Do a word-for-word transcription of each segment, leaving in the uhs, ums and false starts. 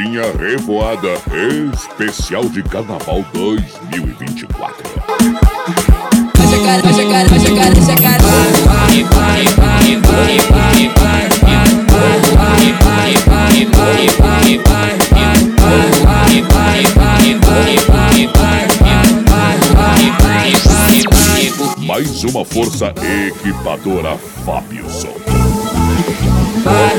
Novinha Revoada Especial de Carnaval dois mil e vinte e quatro. Vai chegar, vai chegar, vai chegar, vai chegar. Vai, vai, vai, vai, vai, vai, vai, vai, vai, vai, vai, vai, vai, vai, vai, vai. Mais uma força equipadora Fábio Souto. Vai,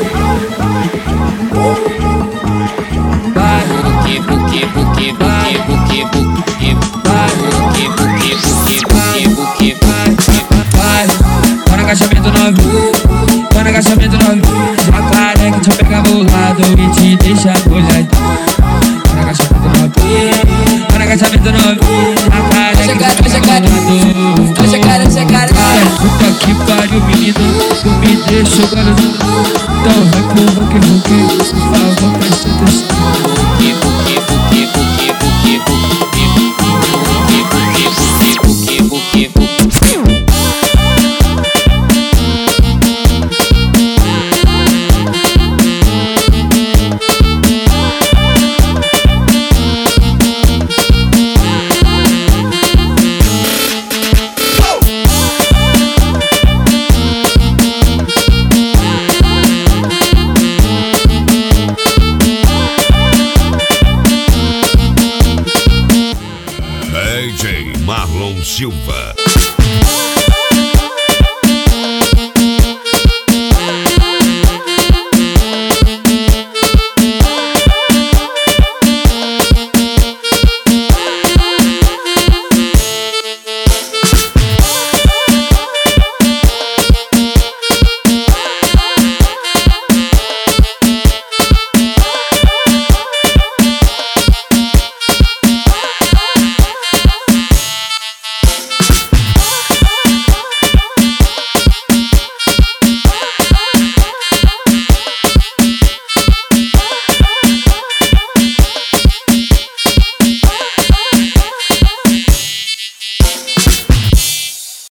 vai, buque, buque, buque, vai, buque, buque, vai, buque, buque, buque, buque, vai, vai. Tô no agachamento novinho, tô no agachamento novinho. Já careca, deixa eu pegar bolado e te deixar molhado. Tô no agachamento novinho, tô no agachamento novinho. Já careca, deixa eu pegar bolado. Deixa a cara, deixa a cara. Puta que pariu, menino, tu me deixou garoto. Então vai pro rock, rock, por favor, presta atenção.